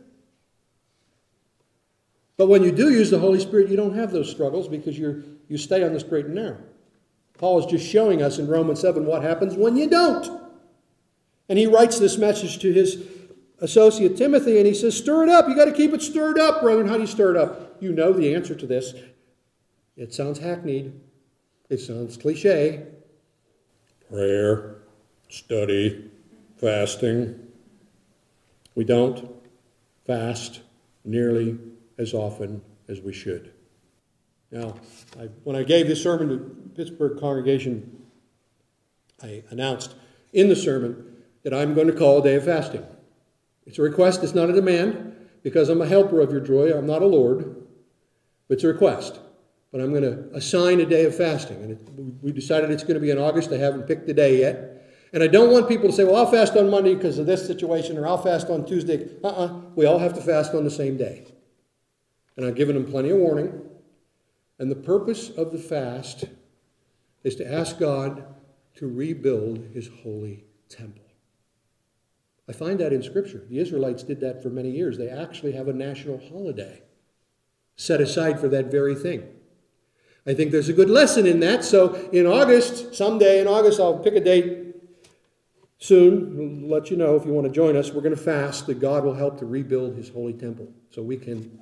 But when you do use the Holy Spirit, you don't have those struggles because you stay on the straight and narrow. Paul is just showing us in Romans 7 what happens when you don't. And he writes this message to his associate Timothy, and he says, stir it up. You got to keep it stirred up, brethren. How do you stir it up? You know the answer to this. It sounds hackneyed. It sounds cliche. Prayer, study, fasting. We don't fast nearly as often as we should. Now, when I gave this sermon to Pittsburgh congregation, I announced in the sermon that I'm going to call a day of fasting. It's a request, it's not a demand, because I'm a helper of your joy. I'm not a Lord. It's a request. But I'm going to assign a day of fasting. And we decided it's going to be in August. I haven't picked the day yet. And I don't want people to say, well, I'll fast on Monday because of this situation, or I'll fast on Tuesday. We all have to fast on the same day. And I've given them plenty of warning. And the purpose of the fast is to ask God to rebuild his holy temple. I find that in Scripture. The Israelites did that for many years. They actually have a national holiday set aside for that very thing. I think there's a good lesson in that. So in August, someday in August, I'll pick a date soon. We'll let you know if you want to join us. We're going to fast that God will help to rebuild his holy temple so we can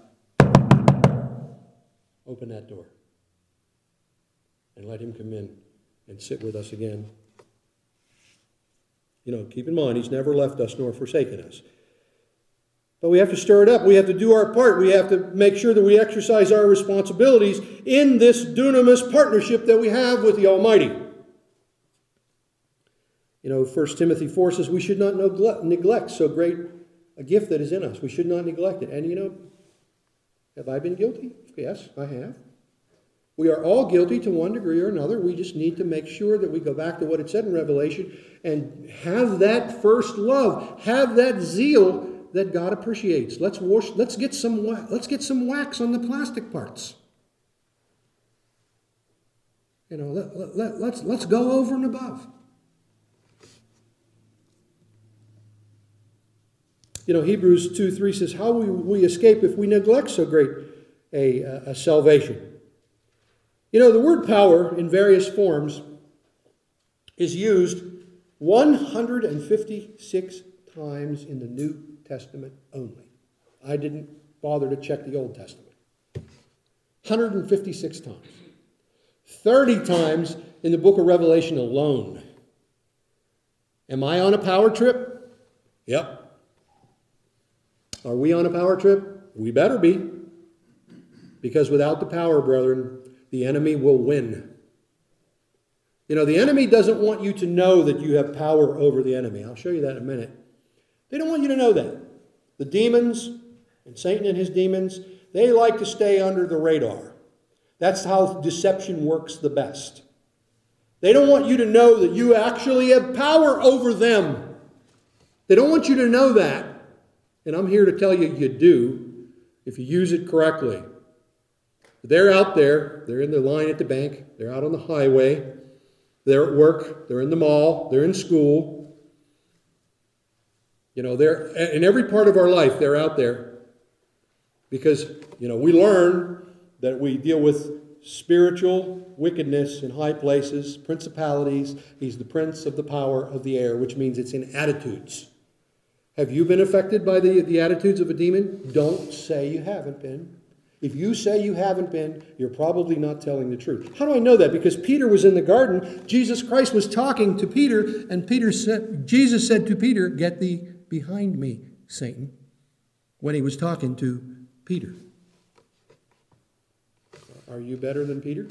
open that door and let him come in and sit with us again. Keep in mind, he's never left us nor forsaken us. But we have to stir it up. We have to do our part. We have to make sure that we exercise our responsibilities in this dunamis partnership that we have with the Almighty. 1 Timothy 4 says we should not neglect so great a gift that is in us. We should not neglect it. And have I been guilty? Yes, I have. We are all guilty to one degree or another. We just need to make sure that we go back to what it said in Revelation and have that first love, have that zeal that God appreciates. Let's get some wax on the plastic parts. Let's go over and above. Hebrews 2:3 says, how will we escape if we neglect so great a salvation? The word power in various forms is used 156 times in the New Testament only. I didn't bother to check the Old Testament. 156 times. 30 times in the book of Revelation alone. Am I on a power trip? Yep. Are we on a power trip? We better be. Because without the power, brethren, the enemy will win. The enemy doesn't want you to know that you have power over the enemy. I'll show you that in a minute. They don't want you to know that. The demons, and Satan and his demons, they like to stay under the radar. That's how deception works the best. They don't want you to know that you actually have power over them. They don't want you to know that. And I'm here to tell you, you do, if you use it correctly. They're out there. They're in the line at the bank. They're out on the highway. They're at work. They're in the mall. They're in school. They're in every part of our life. They're out there because, we learn that we deal with spiritual wickedness in high places, principalities. He's the prince of the power of the air, which means it's in attitudes. Have you been affected by the attitudes of a demon? Don't say you haven't been. If you say you haven't been, you're probably not telling the truth. How do I know that? Because Peter was in the garden. Jesus Christ was talking to Peter, and Jesus said to Peter, "Get thee behind me, Satan," when he was talking to Peter. Are you better than Peter?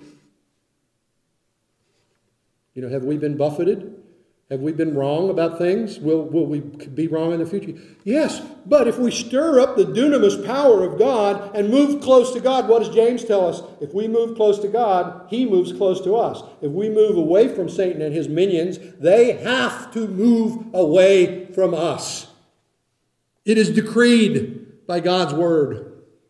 Have we been buffeted? Have we been wrong about things? Will we be wrong in the future? Yes, but if we stir up the dunamis power of God and move close to God, what does James tell us? If we move close to God, he moves close to us. If we move away from Satan and his minions, they have to move away from us. It is decreed by God's word.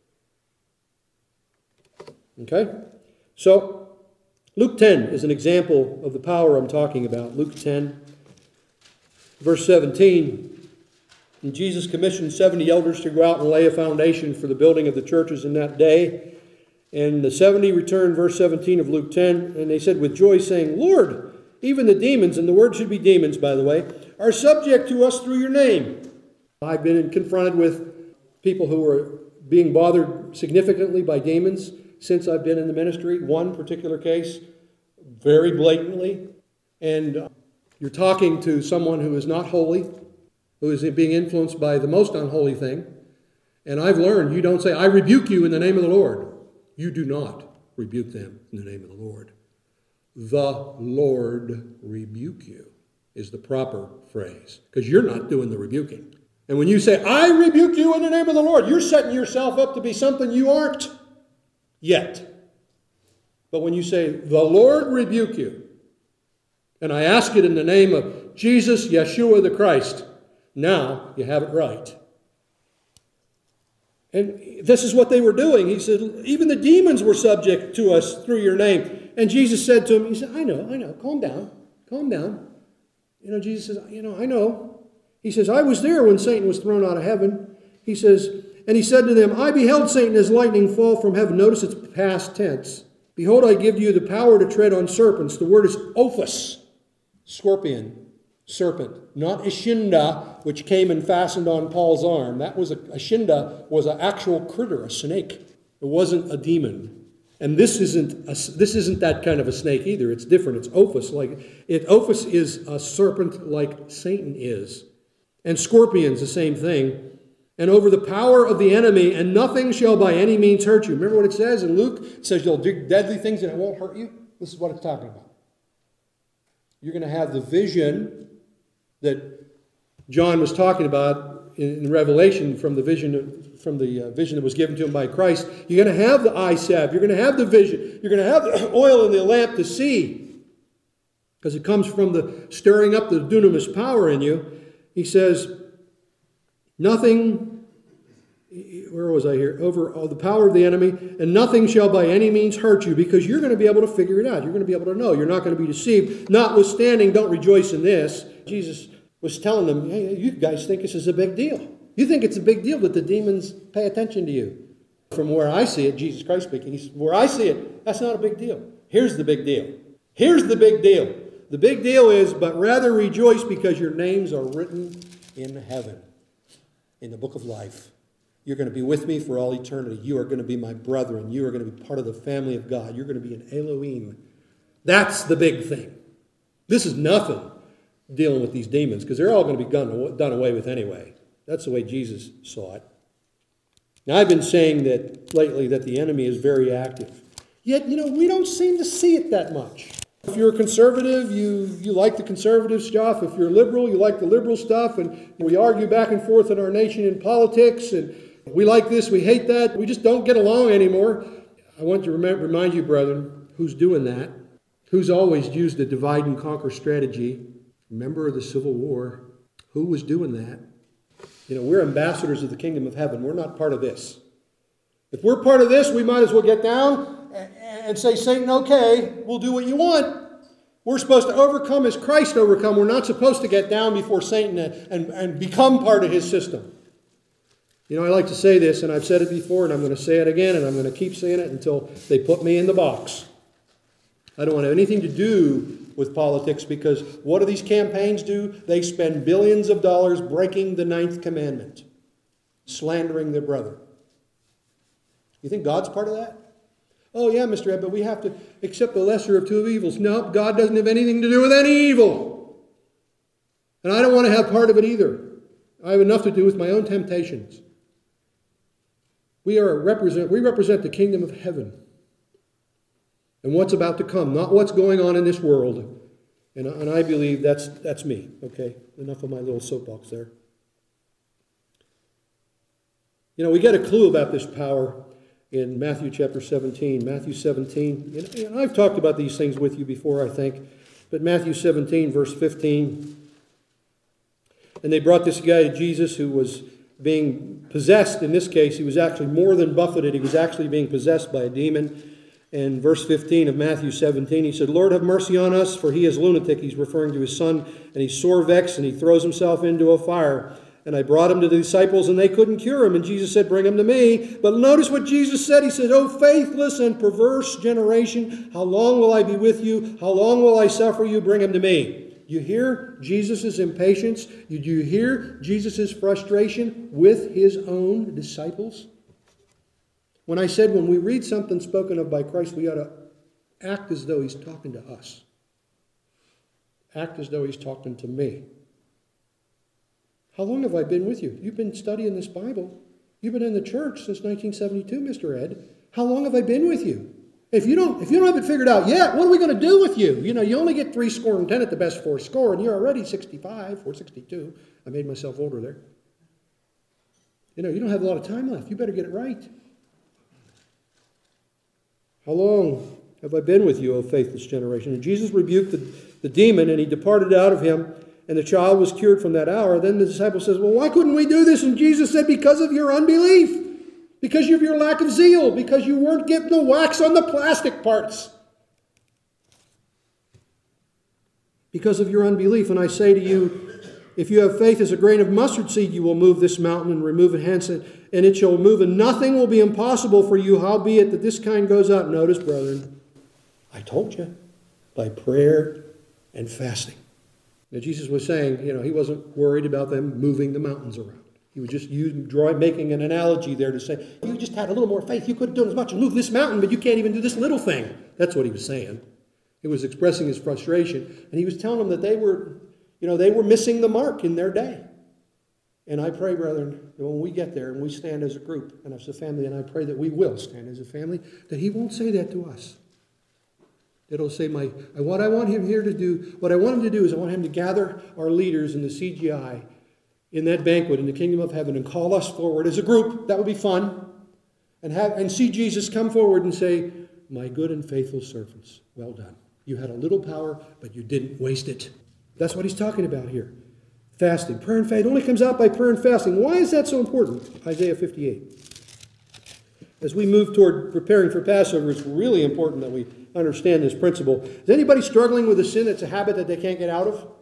Okay? So, Luke 10 is an example of the power I'm talking about. Luke 10. Verse 17, and Jesus commissioned 70 elders to go out and lay a foundation for the building of the churches in that day. And the 70 returned, verse 17 of Luke 10, and they said with joy, saying, Lord, even the demons, and the word should be demons, by the way, are subject to us through your name. I've been confronted with people who are being bothered significantly by demons since I've been in the ministry. One particular case, very blatantly, and you're talking to someone who is not holy, who is being influenced by the most unholy thing. And I've learned you don't say, I rebuke you in the name of the Lord. You do not rebuke them in the name of the Lord. The Lord rebuke you is the proper phrase, because you're not doing the rebuking. And when you say, I rebuke you in the name of the Lord, you're setting yourself up to be something you aren't yet. But when you say, the Lord rebuke you, and I ask it in the name of Jesus, Yeshua the Christ, now you have it right. And this is what they were doing. He said, even the demons were subject to us through your name. And Jesus said to him, he said, I know, calm down. Jesus says, I know. He says, I was there when Satan was thrown out of heaven. He says, and he said to them, I beheld Satan as lightning fall from heaven. Notice it's past tense. Behold, I give you the power to tread on serpents. The word is ophis, scorpion, serpent. Not Ishinda, which came and fastened on Paul's arm. That was Ishinda was an actual critter, a snake. It wasn't a demon. And this isn't that kind of a snake either. It's different. It's ophis. Ophis is a serpent like Satan is. And scorpions, the same thing. And over the power of the enemy, and nothing shall by any means hurt you. Remember what it says in Luke? It says you'll do deadly things and it won't hurt you. This is what it's talking about. You're going to have the vision that John was talking about in Revelation from the vision that was given to him by Christ. You're going to have the eye salve. You're going to have the vision. You're going to have the oil in the lamp to see. Because it comes from the stirring up the dunamis power in you. He says, nothing, where was I here? Over all the power of the enemy, and nothing shall by any means hurt you, because you're going to be able to figure it out. You're going to be able to know. You're not going to be deceived. Notwithstanding, don't rejoice in this. Jesus was telling them, hey, you guys think this is a big deal. You think it's a big deal that the demons pay attention to you. From where I see it, Jesus Christ speaking, he said, where I see it, that's not a big deal. Here's the big deal. Here's the big deal. The big deal is, but rather rejoice because your names are written in heaven, in the book of life. You're going to be with me for all eternity. You are going to be my brethren. You are going to be part of the family of God. You're going to be an Elohim. That's the big thing. This is nothing dealing with these demons, because they're all going to be done away with anyway. That's the way Jesus saw it. Now, I've been saying that lately that the enemy is very active. Yet, we don't seem to see it that much. If you're a conservative, you like the conservative stuff. If you're liberal, you like the liberal stuff. And we argue back and forth in our nation in politics. And we like this, we hate that. We just don't get along anymore. I want to remind you, brethren, who's doing that? Who's always used a divide and conquer strategy? Remember the Civil War. Who was doing that? We're ambassadors of the kingdom of heaven. We're not part of this. If we're part of this, we might as well get down and say, Satan, okay, we'll do what you want. We're supposed to overcome as Christ overcome. We're not supposed to get down before Satan and become part of his system. I like to say this, and I've said it before, and I'm going to say it again, and I'm going to keep saying it until they put me in the box. I don't want anything to do with politics, because what do these campaigns do? They spend billions of dollars breaking the 9th commandment, slandering their brother. You think God's part of that? Oh yeah, Mr. Ed, but we have to accept the lesser of two evils. No, God doesn't have anything to do with any evil. And I don't want to have part of it either. I have enough to do with my own temptations. We represent the kingdom of heaven. And what's about to come, not what's going on in this world. And I believe that's me. Okay, enough of my little soapbox there. We get a clue about this power in Matthew chapter 17. Matthew 17, and I've talked about these things with you before, I think. But Matthew 17, verse 15. And they brought this guy to Jesus who was being possessed. In this case, he was actually more than buffeted. He was actually being possessed by a demon. In verse 15 of Matthew 17, he said, Lord, have mercy on us, for he is lunatic. He's referring to his son, and he's sore vexed, and he throws himself into a fire. And I brought him to the disciples, and they couldn't cure him. And Jesus said, bring him to me. But notice what Jesus said. He said, oh, faithless and perverse generation, how long will I be with you? How long will I suffer you? Bring him to me. You hear Jesus' impatience? Do you hear Jesus' frustration with his own disciples? When I said when we read something spoken of by Christ, we ought to act as though he's talking to us. Act as though he's talking to me. How long have I been with you? You've been studying this Bible. You've been in the church since 1972, Mr. Ed. How long have I been with you? If you don't have it figured out yet, what are we going to do with you? You only get 70 at the best 40, and you're already 65 or 62. I made myself older there. You don't have a lot of time left. You better get it right. How long have I been with you, O faithless generation? And Jesus rebuked the demon, and he departed out of him, and the child was cured from that hour. Then the disciple says, well, why couldn't we do this? And Jesus said, because of your unbelief, because of your lack of zeal, because you weren't getting the wax on the plastic parts. Because of your unbelief. And I say to you, if you have faith as a grain of mustard seed, you will move this mountain and remove it hence, and it shall move, and nothing will be impossible for you, howbeit that this kind goes out. Notice, brethren, I told you, by prayer and fasting. Now, Jesus was saying, he wasn't worried about them moving the mountains around. He was just making an analogy there to say, if you just had a little more faith, you could have done as much and moved this mountain, but you can't even do this little thing. That's what he was saying. He was expressing his frustration, and he was telling them that they were missing the mark in their day. And I pray, brethren, that when we get there and we stand as a group and as a family, and I pray that we will stand as a family, that he won't say that to us. That he'll say, what I want him here to do, what I want him to do is I want him to gather our leaders in the CGI in that banquet in the kingdom of heaven and call us forward as a group. That would be fun. And see Jesus come forward and say, my good and faithful servants, well done. You had a little power, but you didn't waste it. That's what he's talking about here. Fasting. Prayer and faith only comes out by prayer and fasting. Why is that so important? Isaiah 58. As we move toward preparing for Passover, it's really important that we understand this principle. Is anybody struggling with a sin that's a habit that they can't get out of?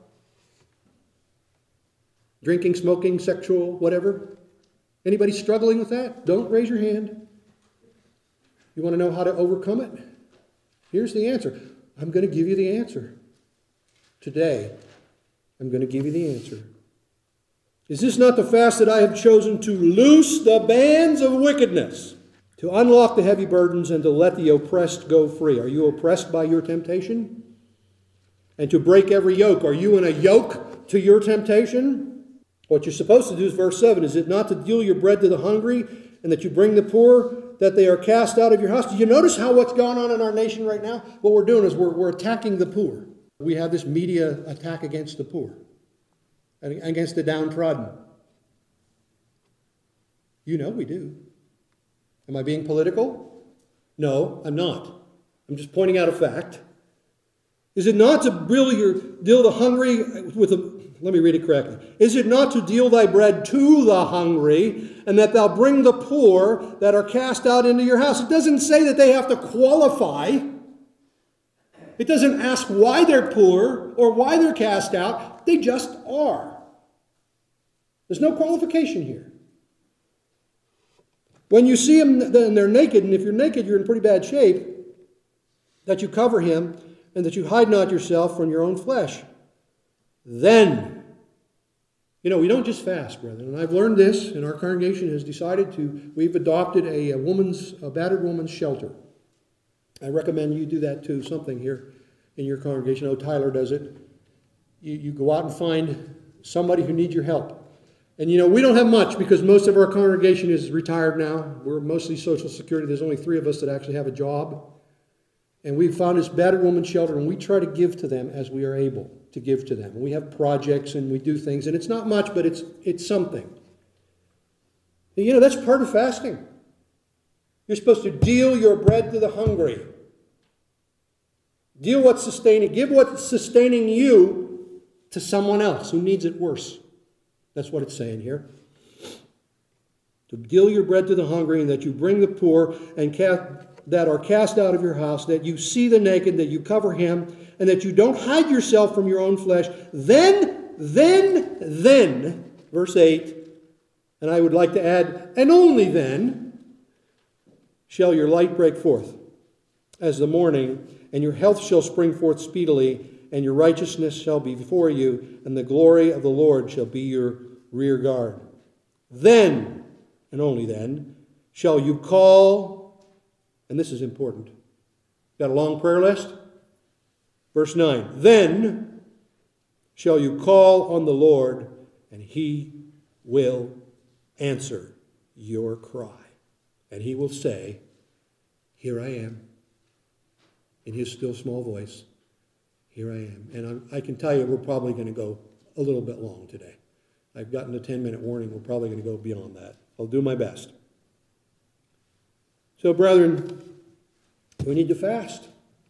Drinking, smoking, sexual, whatever? Anybody struggling with that? Don't raise your hand. You want to know how to overcome it? Here's the answer. I'm going to give you the answer. Today, I'm going to give you the answer. Is this not the fast that I have chosen to loose the bands of wickedness, to unlock the heavy burdens, and to let the oppressed go free? Are you oppressed by your temptation? And to break every yoke. Are you in a yoke to your temptation? What you're supposed to do is verse 7. Is it not to deal your bread to the hungry, and that you bring the poor, that they are cast out of your house? Do you notice how what's going on in our nation right now? What we're doing is we're attacking the poor. We have this media attack against the poor, against the downtrodden. We do. Am I being political? No, I'm not. I'm just pointing out a fact. Is it not to deal the hungry let me read it correctly. Is it not to deal thy bread to the hungry, and that thou bring the poor that are cast out into your house? It doesn't say that they have to qualify. It doesn't ask why they're poor or why they're cast out. They just are. There's no qualification here. When you see them and they're naked, and if you're naked, you're in pretty bad shape, that you cover him and that you hide not yourself from your own flesh. Then, we don't just fast, brethren. And I've learned this, and our congregation has decided we've adopted a battered woman's shelter. I recommend you do that too, something here in your congregation. Oh, Tyler does it. You go out and find somebody who needs your help. And we don't have much because most of our congregation is retired now. We're mostly Social Security. There's only 3 of us that actually have a job. And we found this battered woman's shelter, and we try to give to them as we are able to give to them. And we have projects and we do things, and it's not much, but it's something. And that's part of fasting. You're supposed to deal your bread to the hungry. Give what's sustaining you to someone else who needs it worse. That's what it's saying here. To deal your bread to the hungry, and that you bring the poor and that are cast out of your house, that you see the naked, that you cover him, and that you don't hide yourself from your own flesh. Then, verse 8, and I would like to add, and only then shall your light break forth as the morning, and your health shall spring forth speedily, and your righteousness shall be before you, and the glory of the Lord shall be your rear guard. Then, and only then, shall you call, and this is important. Got a long prayer list? Verse 9, then shall you call on the Lord, and he will answer your cry. And he will say, here I am. In his still small voice, here I am. And I can tell you we're probably going to go a little bit long today. I've gotten a 10-minute warning. We're probably going to go beyond that. I'll do my best. So, brethren, we need to fast.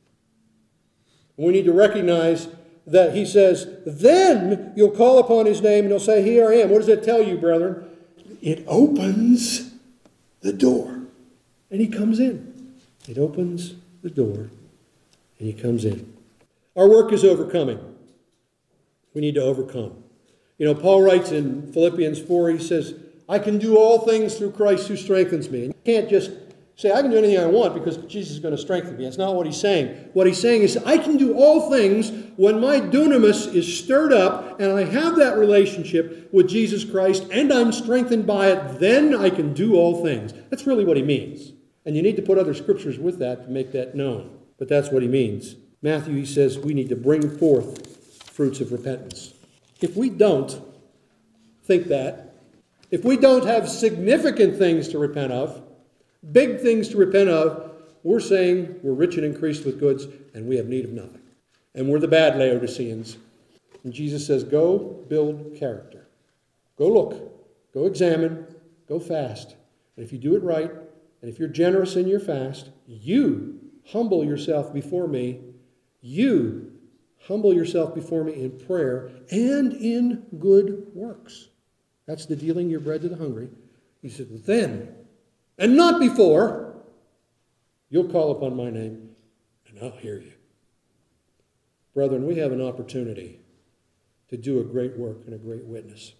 We need to recognize that he says, then you'll call upon his name and he'll say, here I am. What does that tell you, brethren? It opens the door. And he comes in. It opens the door and he comes in. Our work is overcoming. We need to overcome. You know, Paul writes in Philippians 4, he says, I can do all things through Christ who strengthens me. And you can't just say, I can do anything I want because Jesus is going to strengthen me. That's not what he's saying. What he's saying is, I can do all things when my dunamis is stirred up and I have that relationship with Jesus Christ and I'm strengthened by it, then I can do all things. That's really what he means. And you need to put other scriptures with that to make that known. But that's what he means. Matthew, he says, we need to bring forth fruits of repentance. If we don't think that, if we don't have significant things to repent of, big things to repent of, we're saying we're rich and increased with goods and we have need of nothing. And we're the bad Laodiceans. And Jesus says, go build character. Go look. Go examine. Go fast. And if you do it right, and if you're generous in your fast, you humble yourself before me. You humble yourself before me in prayer and in good works. That's the dealing your bread to the hungry. He said, then, and not before, you'll call upon my name, and I'll hear you. Brethren, we have an opportunity to do a great work and a great witness.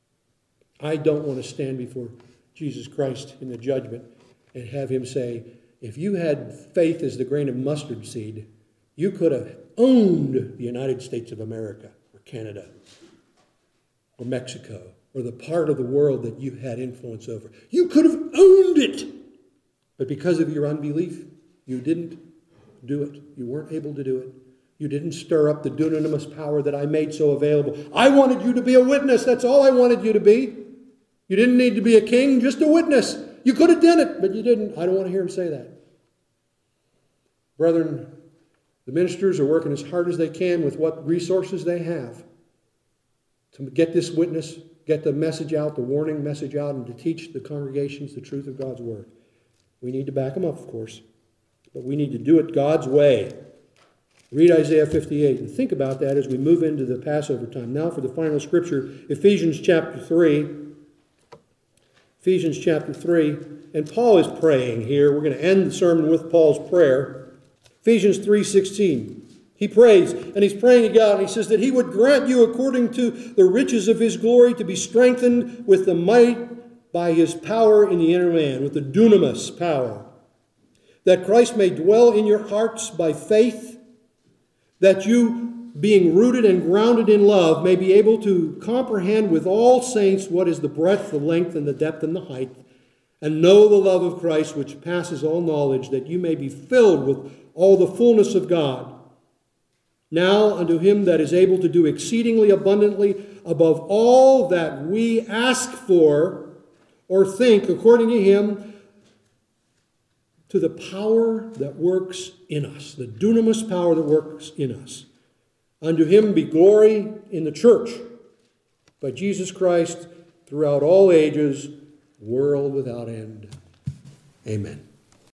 I don't want to stand before Jesus Christ in the judgment and have him say, if you had faith as the grain of mustard seed, you could have owned the United States of America or Canada or Mexico or the part of the world that you had influence over. You could have owned it. But because of your unbelief, you didn't do it. You weren't able to do it. You didn't stir up the dunamis power that I made so available. I wanted you to be a witness. That's all I wanted you to be. You didn't need to be a king, just a witness. You could have done it, but you didn't. I don't want to hear him say that. Brethren, the ministers are working as hard as they can with what resources they have to get this witness, get the message out, the warning message out, and to teach the congregations the truth of God's word. We need to back them up, of course, but we need to do it God's way. Read Isaiah 58 and think about that as we move into the Passover time. Now for the final scripture, Ephesians chapter 3. Ephesians chapter 3. And Paul is praying here. We're going to end the sermon with Paul's prayer. Ephesians 3:16. He prays, and he's praying to God, and he says that he would grant you according to the riches of his glory to be strengthened with the might by his power in the inner man, with the dunamis power, that Christ may dwell in your hearts by faith, that you, being rooted and grounded in love, may be able to comprehend with all saints what is the breadth, the length, and the depth, and the height, and know the love of Christ, which passes all knowledge, that you may be filled with all the fullness of God. Now unto him that is able to do exceedingly abundantly above all that we ask for or think, according to him, to the power that works in us, the dunamis power that works in us. Unto him be glory in the church by Jesus Christ throughout all ages, world without end. Amen.